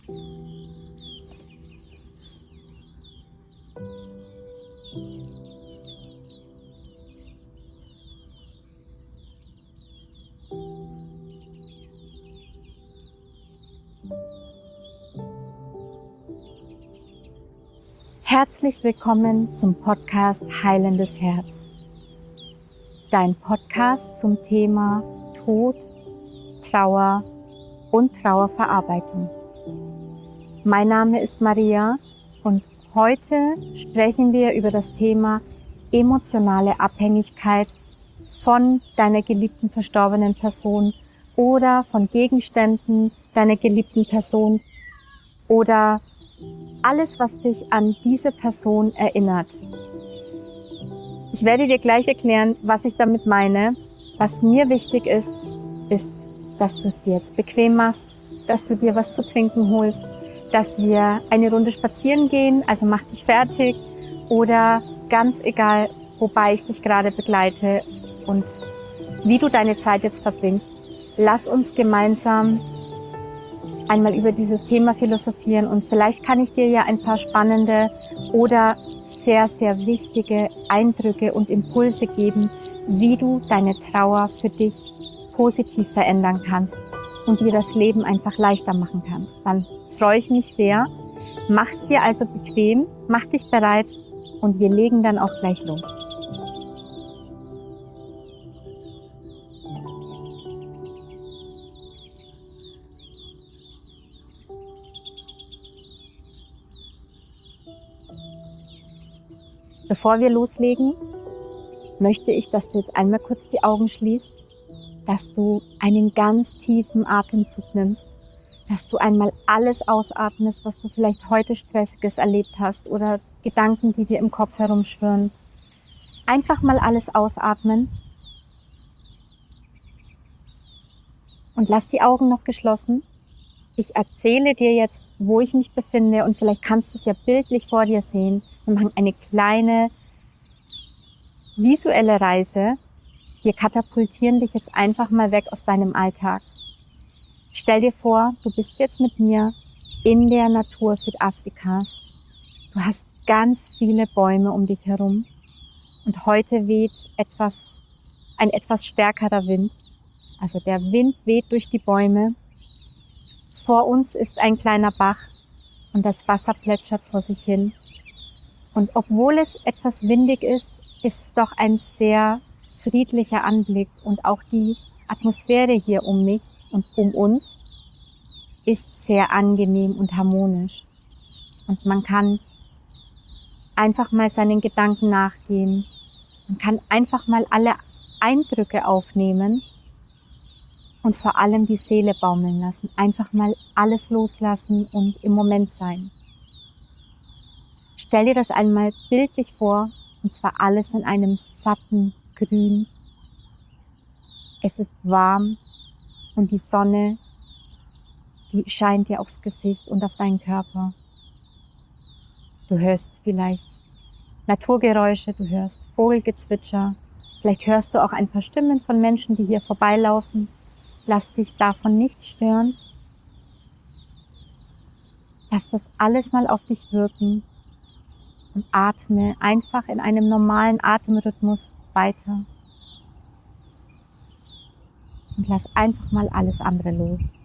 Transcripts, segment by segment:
Herzlich willkommen zum Podcast Heilendes Herz. Dein Podcast zum Thema Tod, Trauer und Trauerverarbeitung. Mein Name ist Maria und heute sprechen wir über das Thema emotionale Abhängigkeit von deiner geliebten verstorbenen Person oder von Gegenständen deiner geliebten Person oder alles, was dich an diese Person erinnert. Ich werde dir gleich erklären, was ich damit meine. Was mir wichtig ist, dass du es dir jetzt bequem machst, dass du dir was zu trinken holst, dass wir eine Runde spazieren gehen, also mach dich fertig oder ganz egal, wobei ich dich gerade begleite und wie du deine Zeit jetzt verbringst. Lass uns gemeinsam einmal über dieses Thema philosophieren und vielleicht kann ich dir ja ein paar spannende oder sehr, sehr wichtige Eindrücke und Impulse geben, wie du deine Trauer für dich positiv verändern kannst und dir das Leben einfach leichter machen kannst. Dann freue ich mich sehr. Mach's dir also bequem, mach dich bereit und wir legen dann auch gleich los. Bevor wir loslegen, möchte ich, dass du jetzt einmal kurz die Augen schließt, dass du einen ganz tiefen Atemzug nimmst, dass du einmal alles ausatmest, was du vielleicht heute Stressiges erlebt hast oder Gedanken, die dir im Kopf herumschwirren. Einfach mal alles ausatmen und lass die Augen noch geschlossen. Ich erzähle dir jetzt, wo ich mich befinde und vielleicht kannst du es ja bildlich vor dir sehen. Wir machen eine kleine visuelle Reise. Wir katapultieren dich jetzt einfach mal weg aus deinem Alltag. Stell dir vor, du bist jetzt mit mir in der Natur Südafrikas. Du hast ganz viele Bäume um dich herum und heute weht ein etwas stärkerer Wind. Also der Wind weht durch die Bäume. Vor uns ist ein kleiner Bach und das Wasser plätschert vor sich hin. Und obwohl es etwas windig ist es doch ein sehr friedlicher Anblick und auch die Atmosphäre hier um mich und um uns ist sehr angenehm und harmonisch. Und man kann einfach mal seinen Gedanken nachgehen. Man kann einfach mal alle Eindrücke aufnehmen und vor allem die Seele baumeln lassen. Einfach mal alles loslassen und im Moment sein. Stell dir das einmal bildlich vor, und zwar alles in einem satten Grün. Es ist warm und die Sonne, die scheint dir aufs Gesicht und auf deinen Körper. Du hörst vielleicht Naturgeräusche, du hörst Vogelgezwitscher, vielleicht hörst du auch ein paar Stimmen von Menschen, die hier vorbeilaufen. Lass dich davon nicht stören. Lass das alles mal auf dich wirken. Und atme einfach in einem normalen Atemrhythmus weiter. Und lass einfach mal alles andere los.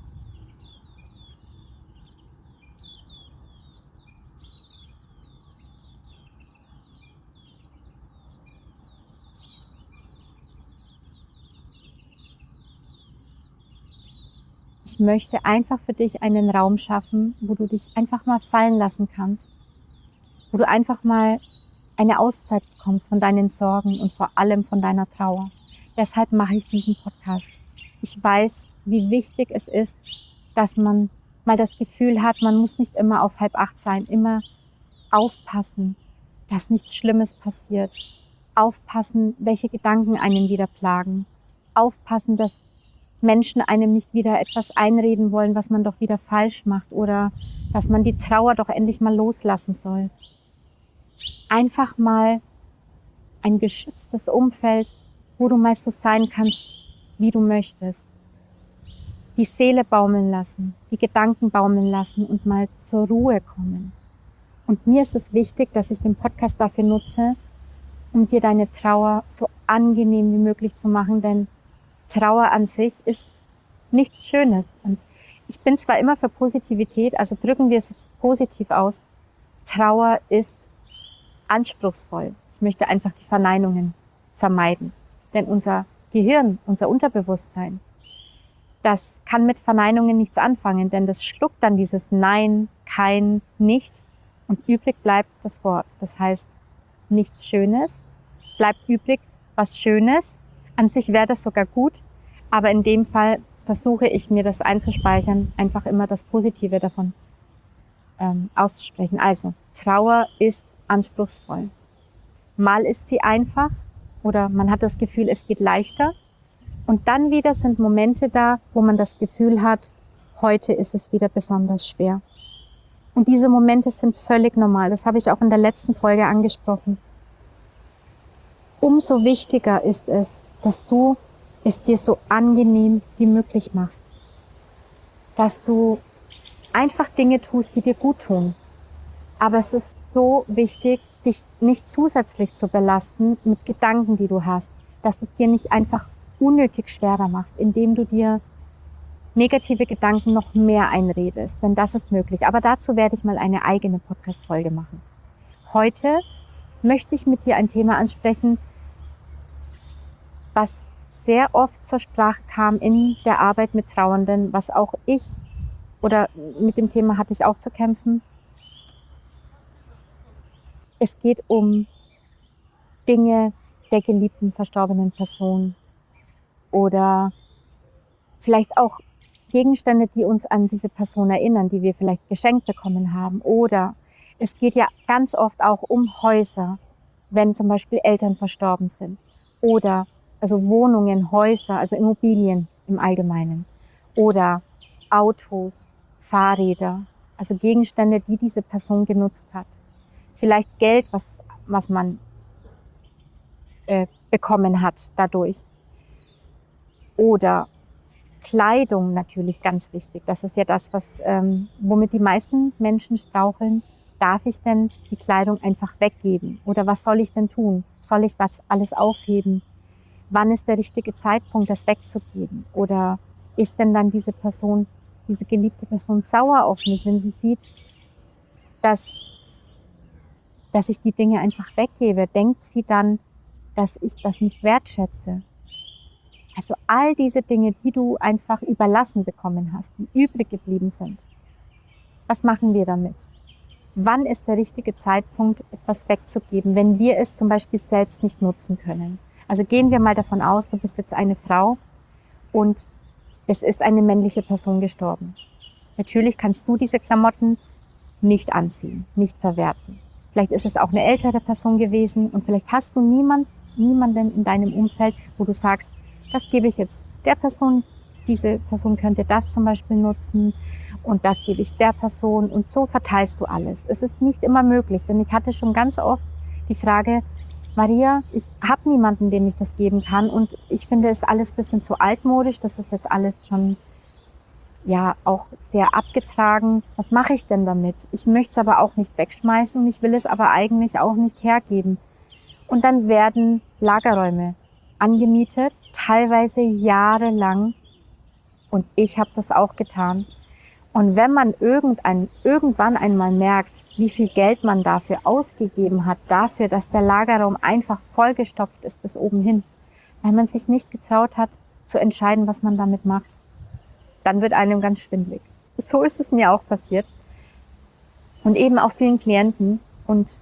Ich möchte einfach für dich einen Raum schaffen, wo du dich einfach mal fallen lassen kannst. Wo du einfach mal eine Auszeit bekommst von deinen Sorgen und vor allem von deiner Trauer. Deshalb mache ich diesen Podcast. Ich weiß, wie wichtig es ist, dass man mal das Gefühl hat, man muss nicht immer auf 7:30 sein, immer aufpassen, dass nichts Schlimmes passiert. Aufpassen, welche Gedanken einen wieder plagen. Aufpassen, dass Menschen einem nicht wieder etwas einreden wollen, was man doch wieder falsch macht oder dass man die Trauer doch endlich mal loslassen soll. Einfach mal ein geschütztes Umfeld, wo du mal so sein kannst, wie du möchtest. die Seele baumeln lassen, die Gedanken baumeln lassen und mal zur Ruhe kommen. Und mir ist es wichtig, dass ich den Podcast dafür nutze, um dir deine Trauer so angenehm wie möglich zu machen, denn Trauer an sich ist nichts Schönes. Und ich bin zwar immer für Positivität, also drücken wir es jetzt positiv aus, Trauer ist anspruchsvoll. Ich möchte einfach die Verneinungen vermeiden. Denn unser Gehirn, unser Unterbewusstsein, das kann mit Verneinungen nichts anfangen, denn das schluckt dann dieses Nein, kein, nicht und übrig bleibt das Wort. Das heißt, nichts Schönes, bleibt übrig was Schönes. An sich wäre das sogar gut, aber in dem Fall versuche ich mir das einzuspeichern, einfach immer das Positive davon auszusprechen. Also, Trauer ist anspruchsvoll. Mal ist sie einfach oder man hat das Gefühl, es geht leichter. Und dann wieder sind Momente da, wo man das Gefühl hat, heute ist es wieder besonders schwer. Und diese Momente sind völlig normal. Das habe ich auch in der letzten Folge angesprochen. Umso wichtiger ist es, dass du es dir so angenehm wie möglich machst. Dass du einfach Dinge tust, die dir gut tun. Aber es ist so wichtig, dich nicht zusätzlich zu belasten mit Gedanken, die du hast. Dass du es dir nicht einfach unnötig schwerer machst, indem du dir negative Gedanken noch mehr einredest. Denn das ist möglich. Aber dazu werde ich mal eine eigene Podcast-Folge machen. Heute möchte ich mit dir ein Thema ansprechen, was sehr oft zur Sprache kam in der Arbeit mit Trauernden, was auch ich oder mit dem Thema hatte ich auch zu kämpfen. Es geht um Dinge der geliebten, verstorbenen Person oder vielleicht auch Gegenstände, die uns an diese Person erinnern, die wir vielleicht geschenkt bekommen haben. Oder es geht ja ganz oft auch um Häuser, wenn zum Beispiel Eltern verstorben sind. Oder also Wohnungen, Häuser, also Immobilien im Allgemeinen. Oder Autos, Fahrräder, also Gegenstände, die diese Person genutzt hat. Vielleicht Geld, was man bekommen hat dadurch. Oder Kleidung natürlich ganz wichtig. Das ist ja das, womit die meisten Menschen straucheln. Darf ich denn die Kleidung einfach weggeben? Oder was soll ich denn tun? Soll ich das alles aufheben? Wann ist der richtige Zeitpunkt, das wegzugeben? Oder ist denn dann diese Person, diese geliebte Person sauer auf mich, wenn sie sieht, dass ich die Dinge einfach weggebe? Denkt sie dann, dass ich das nicht wertschätze? Also all diese Dinge, die du einfach überlassen bekommen hast, die übrig geblieben sind. Was machen wir damit? Wann ist der richtige Zeitpunkt, etwas wegzugeben, wenn wir es zum Beispiel selbst nicht nutzen können? Also gehen wir mal davon aus, du bist jetzt eine Frau und es ist eine männliche Person gestorben. Natürlich kannst du diese Klamotten nicht anziehen, nicht verwerten. Vielleicht ist es auch eine ältere Person gewesen und vielleicht hast du niemanden in deinem Umfeld, wo du sagst, das gebe ich jetzt der Person, diese Person könnte das zum Beispiel nutzen und das gebe ich der Person und so verteilst du alles. Es ist nicht immer möglich, denn ich hatte schon ganz oft die Frage, Maria, ich habe niemanden, dem ich das geben kann und ich finde es alles ein bisschen zu altmodisch, das ist jetzt alles schon ja auch sehr abgetragen. Was mache ich denn damit? Ich möchte es aber auch nicht wegschmeißen, ich will es aber eigentlich auch nicht hergeben. Und dann werden Lagerräume angemietet, teilweise jahrelang. Und ich habe das auch getan. Und wenn man irgendwann einmal merkt, wie viel Geld man dafür ausgegeben hat, dafür, dass der Lagerraum einfach vollgestopft ist bis oben hin, weil man sich nicht getraut hat, zu entscheiden, was man damit macht, dann wird einem ganz schwindelig. So ist es mir auch passiert. Und eben auch vielen Klienten. Und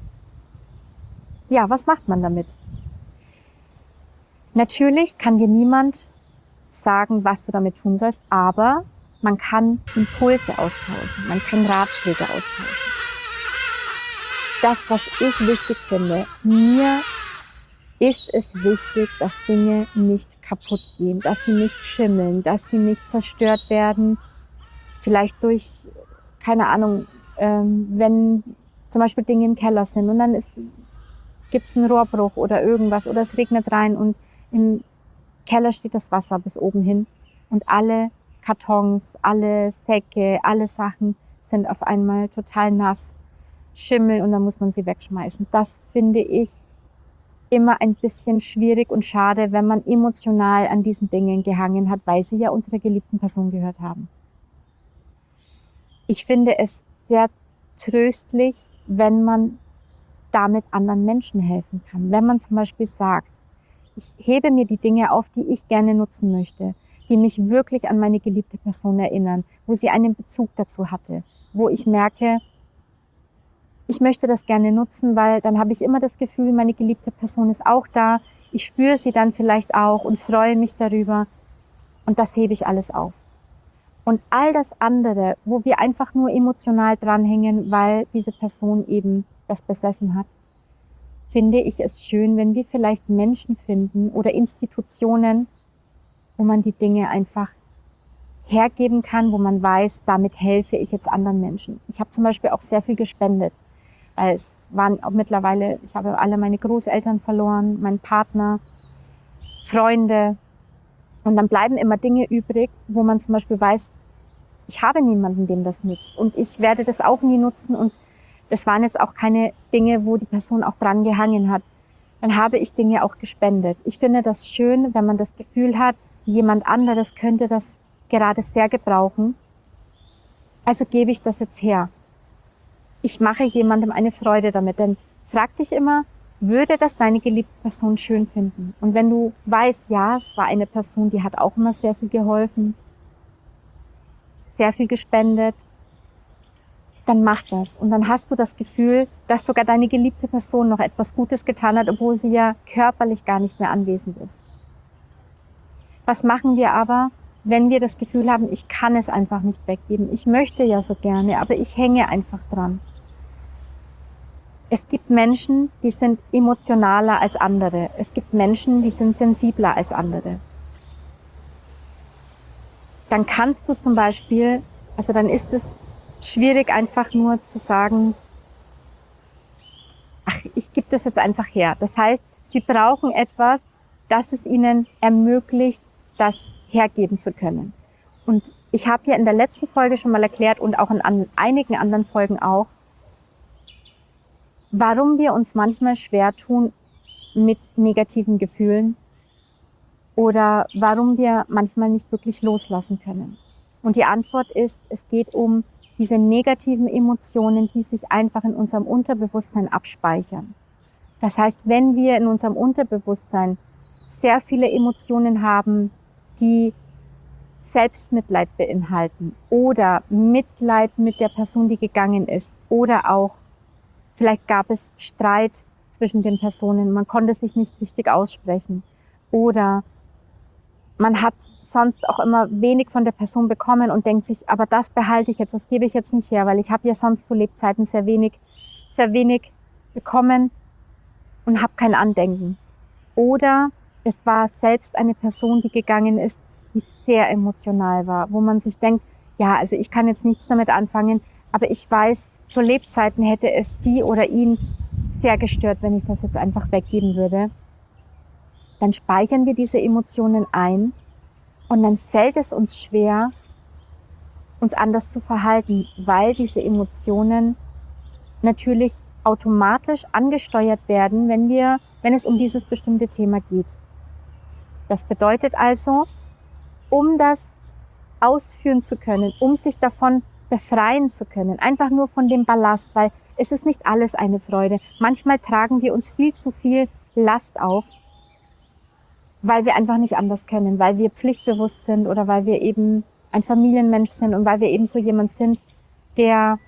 ja, was macht man damit? Natürlich kann dir niemand sagen, was du damit tun sollst, aber man kann Impulse austauschen, man kann Ratschläge austauschen. Das, was ich wichtig finde, mir ist es wichtig, dass Dinge nicht kaputt gehen, dass sie nicht schimmeln, dass sie nicht zerstört werden, vielleicht durch, keine Ahnung, wenn zum Beispiel Dinge im Keller sind und dann gibt's einen Rohrbruch oder irgendwas oder es regnet rein und im Keller steht das Wasser bis oben hin und alle Kartons, alle Säcke, alle Sachen sind auf einmal total nass, Schimmel und dann muss man sie wegschmeißen. Das finde ich immer ein bisschen schwierig und schade, wenn man emotional an diesen Dingen gehangen hat, weil sie ja unserer geliebten Person gehört haben. Ich finde es sehr tröstlich, wenn man damit anderen Menschen helfen kann. Wenn man zum Beispiel sagt, ich hebe mir die Dinge auf, die ich gerne nutzen möchte, die mich wirklich an meine geliebte Person erinnern, wo sie einen Bezug dazu hatte, wo ich merke, ich möchte das gerne nutzen, weil dann habe ich immer das Gefühl, meine geliebte Person ist auch da. Ich spüre sie dann vielleicht auch und freue mich darüber. Und das hebe ich alles auf. Und all das andere, wo wir einfach nur emotional dranhängen, weil diese Person eben das besessen hat, finde ich es schön, wenn wir vielleicht Menschen finden oder Institutionen, wo man die Dinge einfach hergeben kann, wo man weiß, damit helfe ich jetzt anderen Menschen. Ich habe zum Beispiel auch sehr viel gespendet. Es waren auch mittlerweile, ich habe alle meine Großeltern verloren, meinen Partner, Freunde. Und dann bleiben immer Dinge übrig, wo man zum Beispiel weiß, ich habe niemanden, dem das nützt. Und ich werde das auch nie nutzen. Und es waren jetzt auch keine Dinge, wo die Person auch dran gehangen hat. Dann habe ich Dinge auch gespendet. Ich finde das schön, wenn man das Gefühl hat, jemand anderes könnte das gerade sehr gebrauchen. Also gebe ich das jetzt her. Ich mache jemandem eine Freude damit, denn frag dich immer, würde das deine geliebte Person schön finden? Und wenn du weißt, ja, es war eine Person, die hat auch immer sehr viel geholfen, sehr viel gespendet, dann mach das. Und dann hast du das Gefühl, dass sogar deine geliebte Person noch etwas Gutes getan hat, obwohl sie ja körperlich gar nicht mehr anwesend ist. Was machen wir aber, wenn wir das Gefühl haben, ich kann es einfach nicht weggeben? Ich möchte ja so gerne, aber ich hänge einfach dran. Es gibt Menschen, die sind emotionaler als andere. Es gibt Menschen, die sind sensibler als andere. Dann kannst du zum Beispiel, also dann ist es schwierig einfach nur zu sagen, ach, ich gebe das jetzt einfach her. Das heißt, sie brauchen etwas, das es ihnen ermöglicht, das hergeben zu können. Und ich habe ja in der letzten Folge schon mal erklärt und auch in einigen anderen Folgen auch, warum wir uns manchmal schwer tun mit negativen Gefühlen oder warum wir manchmal nicht wirklich loslassen können. Und die Antwort ist, es geht um diese negativen Emotionen, die sich einfach in unserem Unterbewusstsein abspeichern. Das heißt, wenn wir in unserem Unterbewusstsein sehr viele Emotionen haben, die Selbstmitleid beinhalten oder Mitleid mit der Person, die gegangen ist, oder auch vielleicht gab es Streit zwischen den Personen, man konnte sich nicht richtig aussprechen oder man hat sonst auch immer wenig von der Person bekommen und denkt sich, aber das behalte ich jetzt, das gebe ich jetzt nicht her, weil ich habe ja sonst zu Lebzeiten sehr wenig bekommen und habe kein Andenken. Oder es war selbst eine Person, die gegangen ist, die sehr emotional war, wo man sich denkt, ja, also ich kann jetzt nichts damit anfangen, aber ich weiß, zu Lebzeiten hätte es sie oder ihn sehr gestört, wenn ich das jetzt einfach weggeben würde. Dann speichern wir diese Emotionen ein und dann fällt es uns schwer, uns anders zu verhalten, weil diese Emotionen natürlich automatisch angesteuert werden, wenn es um dieses bestimmte Thema geht. Das bedeutet also, um das ausführen zu können, um sich davon befreien zu können, einfach nur von dem Ballast, weil es ist nicht alles eine Freude. Manchmal tragen wir uns viel zu viel Last auf, weil wir einfach nicht anders können, weil wir pflichtbewusst sind oder weil wir eben ein Familienmensch sind und weil wir eben so jemand sind, der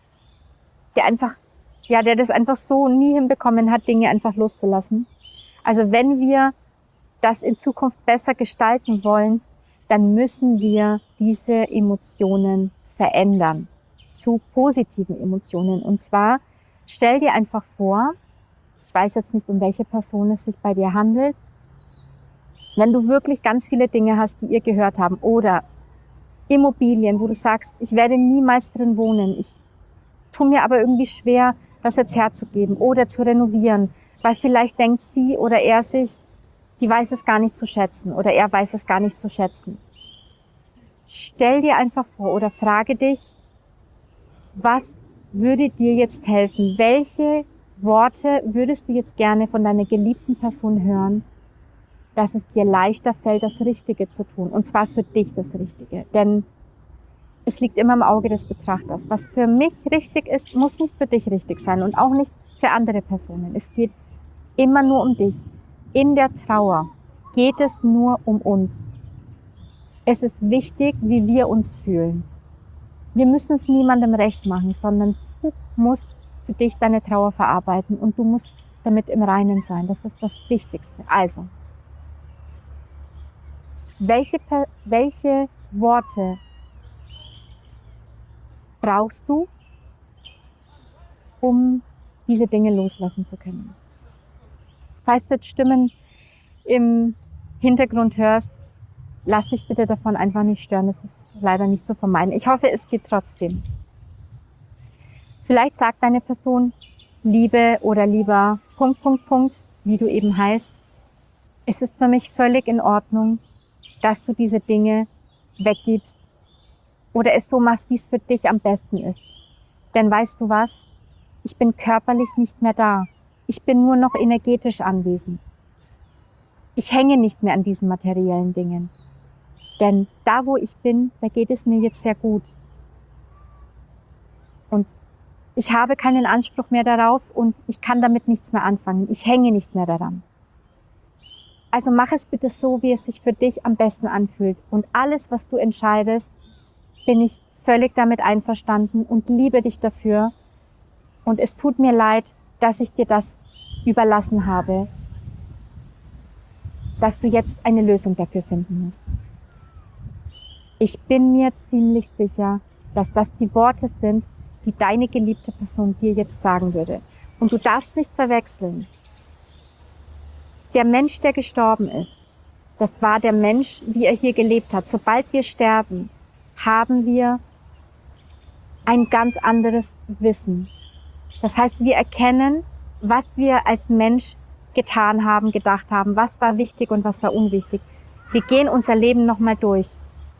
das einfach so nie hinbekommen hat, Dinge einfach loszulassen. Also wenn wir das in Zukunft besser gestalten wollen, dann müssen wir diese Emotionen verändern zu positiven Emotionen. Und zwar stell dir einfach vor, ich weiß jetzt nicht, um welche Person es sich bei dir handelt, wenn du wirklich ganz viele Dinge hast, die ihr gehört haben oder Immobilien, wo du sagst, ich werde niemals drin wohnen, ich tue mir aber irgendwie schwer, das jetzt herzugeben oder zu renovieren, weil vielleicht denkt sie oder er sich, die weiß es gar nicht zu schätzen oder er weiß es gar nicht zu schätzen. stell dir einfach vor oder frage dich, was würde dir jetzt helfen? Welche Worte würdest du jetzt gerne von deiner geliebten Person hören, dass es dir leichter fällt, das Richtige zu tun? Und zwar für dich das Richtige. Denn es liegt immer im Auge des Betrachters. Was für mich richtig ist, muss nicht für dich richtig sein und auch nicht für andere Personen. Es geht immer nur um dich. In der Trauer geht es nur um uns. Es ist wichtig, wie wir uns fühlen. Wir müssen es niemandem recht machen, sondern du musst für dich deine Trauer verarbeiten und du musst damit im Reinen sein. Das ist das Wichtigste. Also, welche Worte brauchst du, um diese Dinge loslassen zu können? Falls du jetzt Stimmen im Hintergrund hörst, lass dich bitte davon einfach nicht stören. Das ist leider nicht zu vermeiden. Ich hoffe, es geht trotzdem. Vielleicht sagt deine Person, Liebe oder lieber ... wie du eben heißt. Es ist für mich völlig in Ordnung, dass du diese Dinge weggibst oder es so machst, wie es für dich am besten ist. Denn weißt du was? Ich bin körperlich nicht mehr da. Ich bin nur noch energetisch anwesend. Ich hänge nicht mehr an diesen materiellen Dingen. Denn da, wo ich bin, da geht es mir jetzt sehr gut. Und ich habe keinen Anspruch mehr darauf und ich kann damit nichts mehr anfangen. Ich hänge nicht mehr daran. Also mach es bitte so, wie es sich für dich am besten anfühlt. Und alles, was du entscheidest, bin ich völlig damit einverstanden und liebe dich dafür. Und es tut mir leid, dass ich dir das überlassen habe, dass du jetzt eine Lösung dafür finden musst. Ich bin mir ziemlich sicher, dass das die Worte sind, die deine geliebte Person dir jetzt sagen würde. Und du darfst nicht verwechseln. Der Mensch, der gestorben ist, das war der Mensch, wie er hier gelebt hat. Sobald wir sterben, haben wir ein ganz anderes Wissen. Das heißt, wir erkennen, was wir als Mensch getan haben, gedacht haben, was war wichtig und was war unwichtig. Wir gehen unser Leben nochmal durch.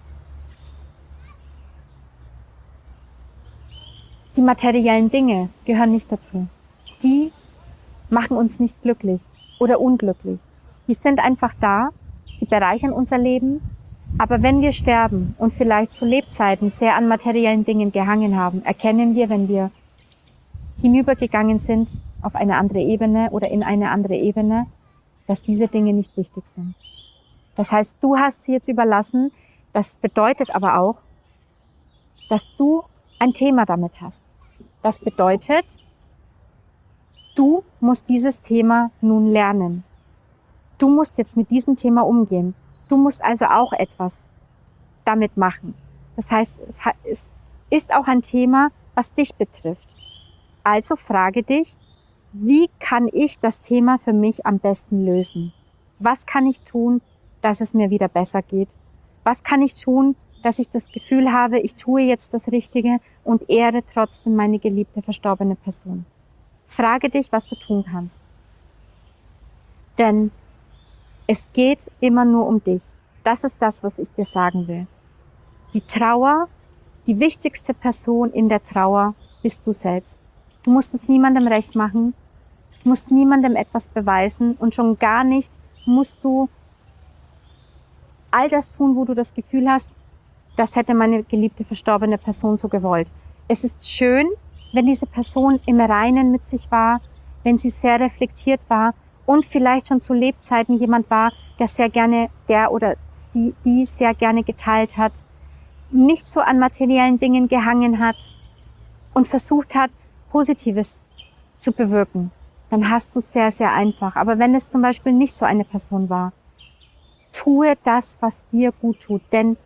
Die materiellen Dinge gehören nicht dazu. Die machen uns nicht glücklich oder unglücklich. Die sind einfach da, sie bereichern unser Leben. Aber wenn wir sterben und vielleicht zu Lebzeiten sehr an materiellen Dingen gehangen haben, erkennen wir, wenn wir hinübergegangen sind auf eine andere Ebene oder in eine andere Ebene, dass diese Dinge nicht wichtig sind. Das heißt, du hast sie jetzt überlassen. Das bedeutet aber auch, dass du ein Thema damit hast. Das bedeutet, du musst dieses Thema nun lernen. Du musst jetzt mit diesem Thema umgehen. Du musst also auch etwas damit machen. Das heißt, es ist auch ein Thema, was dich betrifft. Also frage dich, wie kann ich das Thema für mich am besten lösen? Was kann ich tun, dass es mir wieder besser geht? Was kann ich tun, dass ich das Gefühl habe, ich tue jetzt das Richtige und ehre trotzdem meine geliebte verstorbene Person? Frage dich, was du tun kannst. Denn es geht immer nur um dich. Das ist das, was ich dir sagen will. Die Trauer, die wichtigste Person in der Trauer bist du selbst. Du musst es niemandem recht machen, du musst niemandem etwas beweisen und schon gar nicht musst du all das tun, wo du das Gefühl hast, das hätte meine geliebte verstorbene Person so gewollt. Es ist schön, wenn diese Person im Reinen mit sich war, wenn sie sehr reflektiert war und vielleicht schon zu Lebzeiten jemand war, der sehr gerne, die sehr gerne geteilt hat, nicht so an materiellen Dingen gehangen hat und versucht hat, Positives zu bewirken. Dann hast du es sehr, sehr einfach. Aber wenn es zum Beispiel nicht so eine Person war, tue das, was dir gut tut, denn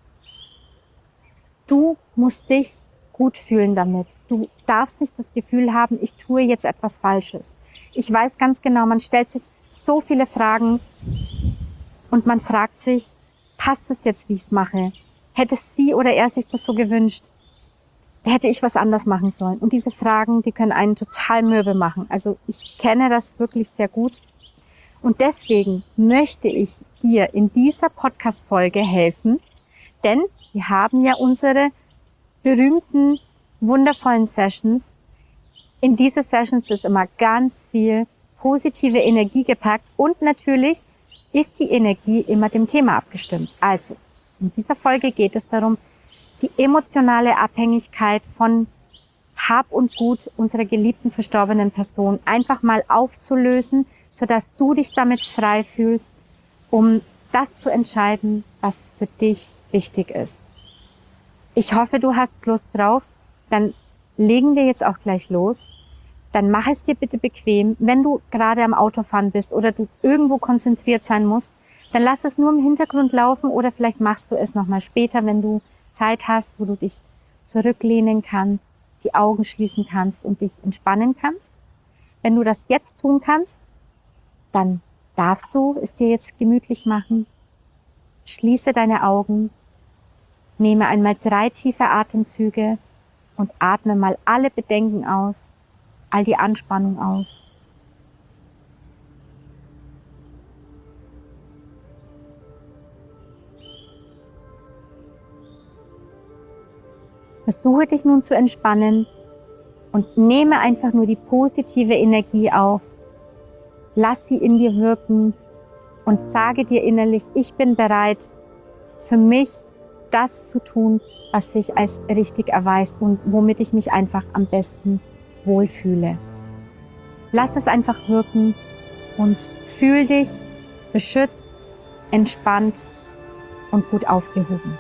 du musst dich gut fühlen damit. Du darfst nicht das Gefühl haben, ich tue jetzt etwas Falsches. Ich weiß ganz genau, man stellt sich so viele Fragen und man fragt sich, passt es jetzt, wie ich es mache? Hätte sie oder er sich das so gewünscht? Hätte ich was anders machen sollen? Und diese Fragen, die können einen total mürbe machen. Also ich kenne das wirklich sehr gut. Und deswegen möchte ich dir in dieser Podcast-Folge helfen, denn Wir haben ja unsere berühmten, wundervollen Sessions. In diese Sessions ist immer ganz viel positive Energie gepackt und natürlich ist die Energie immer dem Thema abgestimmt. Also, in dieser Folge geht es darum, die emotionale Abhängigkeit von Hab und Gut unserer geliebten verstorbenen Person einfach mal aufzulösen, sodass du dich damit frei fühlst, um das zu entscheiden, was für dich wichtig ist. Ich hoffe, du hast Lust drauf. Dann legen wir jetzt auch gleich los. Dann mach es dir bitte bequem. Wenn du gerade am Autofahren bist oder du irgendwo konzentriert sein musst, dann lass es nur im Hintergrund laufen oder vielleicht machst du es nochmal später, wenn du Zeit hast, wo du dich zurücklehnen kannst, die Augen schließen kannst und dich entspannen kannst. Wenn du das jetzt tun kannst, dann darfst du es dir jetzt gemütlich machen. Schließe deine Augen, nehme einmal 3 tiefe Atemzüge und atme mal alle Bedenken aus, all die Anspannung aus. Versuche dich nun zu entspannen und nehme einfach nur die positive Energie auf. Lass sie in dir wirken und sage dir innerlich, ich bin bereit, für mich das zu tun, was sich als richtig erweist und womit ich mich einfach am besten wohlfühle. Lass es einfach wirken und fühl dich beschützt, entspannt und gut aufgehoben.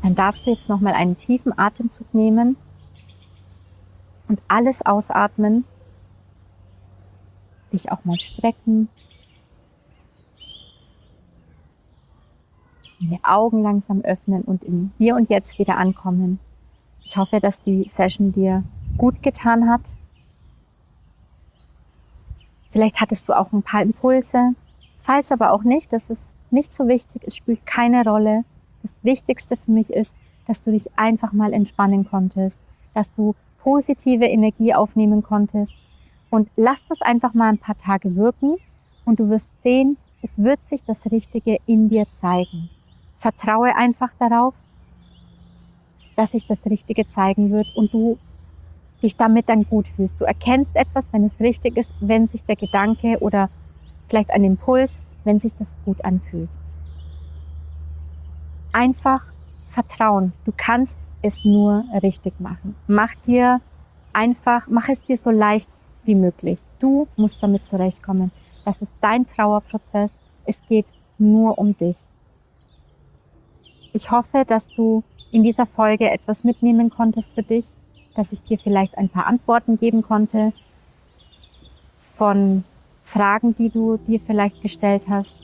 Dann darfst du jetzt nochmal einen tiefen Atemzug nehmen und alles ausatmen. Dich auch mal strecken. Die Augen langsam öffnen und im Hier und Jetzt wieder ankommen. Ich hoffe, dass die Session dir gut getan hat. Vielleicht hattest du auch ein paar Impulse. Falls aber auch nicht, das ist nicht so wichtig, es spielt keine Rolle. Das Wichtigste für mich ist, dass du dich einfach mal entspannen konntest, dass du positive Energie aufnehmen konntest. Und lass das einfach mal ein paar Tage wirken und du wirst sehen, es wird sich das Richtige in dir zeigen. Vertraue einfach darauf, dass sich das Richtige zeigen wird und du dich damit dann gut fühlst. Du erkennst etwas, wenn es richtig ist, wenn sich der Gedanke oder vielleicht ein Impuls, wenn sich das gut anfühlt. Einfach vertrauen. Du kannst es nur richtig machen. Mach es dir so leicht wie möglich. Du musst damit zurechtkommen. Das ist dein Trauerprozess. Es geht nur um dich. Ich hoffe, dass du in dieser Folge etwas mitnehmen konntest für dich, dass ich dir vielleicht ein paar Antworten geben konnte von Fragen, die du dir vielleicht gestellt hast.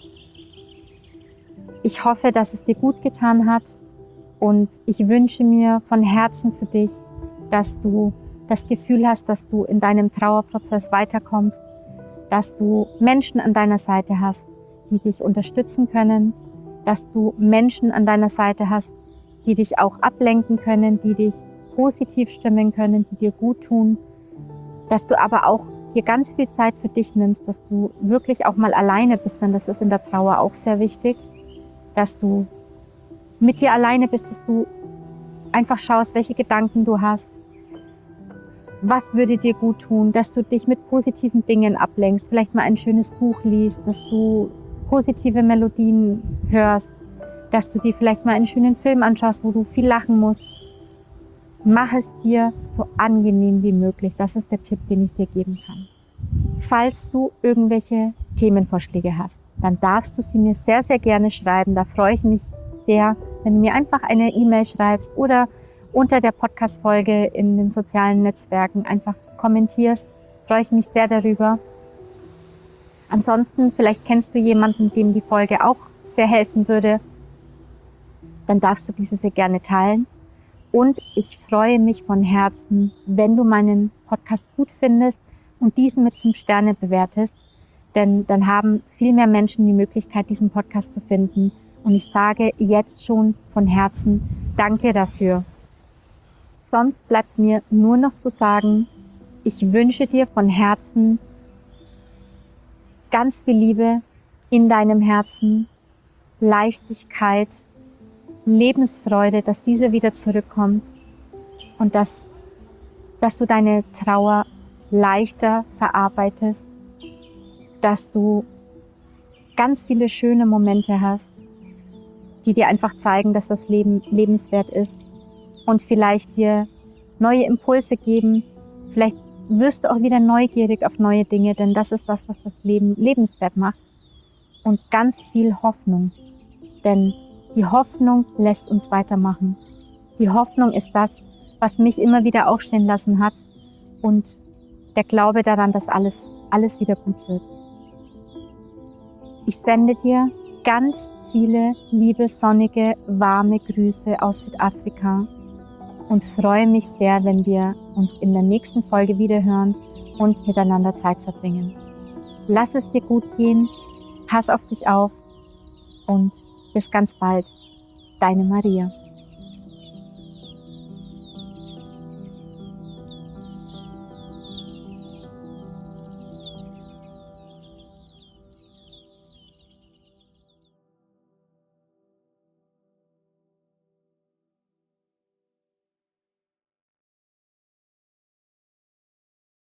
Ich hoffe, dass es dir gut getan hat und ich wünsche mir von Herzen für dich, dass du das Gefühl hast, dass du in deinem Trauerprozess weiterkommst, dass du Menschen an deiner Seite hast, die dich unterstützen können, dass du Menschen an deiner Seite hast, die dich auch ablenken können, die dich positiv stimmen können, die dir gut tun, dass du aber auch dir ganz viel Zeit für dich nimmst, dass du wirklich auch mal alleine bist, denn das ist in der Trauer auch sehr wichtig, dass du mit dir alleine bist, dass du einfach schaust, welche Gedanken du hast, was würde dir gut tun, dass du dich mit positiven Dingen ablenkst, vielleicht mal ein schönes Buch liest, dass du positive Melodien hörst, dass du dir vielleicht mal einen schönen Film anschaust, wo du viel lachen musst. Mach es dir so angenehm wie möglich. Das ist der Tipp, den ich dir geben kann. Falls du irgendwelche Themenvorschläge hast, dann darfst du sie mir sehr, sehr gerne schreiben. Da freue ich mich sehr, wenn du mir einfach eine E-Mail schreibst oder unter der Podcast-Folge in den sozialen Netzwerken einfach kommentierst. Freue ich mich sehr darüber. Ansonsten, vielleicht kennst du jemanden, dem die Folge auch sehr helfen würde. Dann darfst du diese sehr gerne teilen. Und ich freue mich von Herzen, wenn du meinen Podcast gut findest und diesen mit 5 Sterne bewertest. Denn dann haben viel mehr Menschen die Möglichkeit, diesen Podcast zu finden. Und ich sage jetzt schon von Herzen Danke dafür. Sonst bleibt mir nur noch zu sagen, ich wünsche dir von Herzen ganz viel Liebe in deinem Herzen, Leichtigkeit, Lebensfreude, dass diese wieder zurückkommt und dass du deine Trauer leichter verarbeitest, dass du ganz viele schöne Momente hast, die dir einfach zeigen, dass das Leben lebenswert ist und vielleicht dir neue Impulse geben. Vielleicht wirst du auch wieder neugierig auf neue Dinge, denn das ist das, was das Leben lebenswert macht. Und ganz viel Hoffnung, denn die Hoffnung lässt uns weitermachen. Die Hoffnung ist das, was mich immer wieder aufstehen lassen hat und der Glaube daran, dass alles wieder gut wird. Ich sende dir ganz viele liebe, sonnige, warme Grüße aus Südafrika und freue mich sehr, wenn wir uns in der nächsten Folge wiederhören und miteinander Zeit verbringen. Lass es dir gut gehen, pass auf dich auf und bis ganz bald. Deine Maria.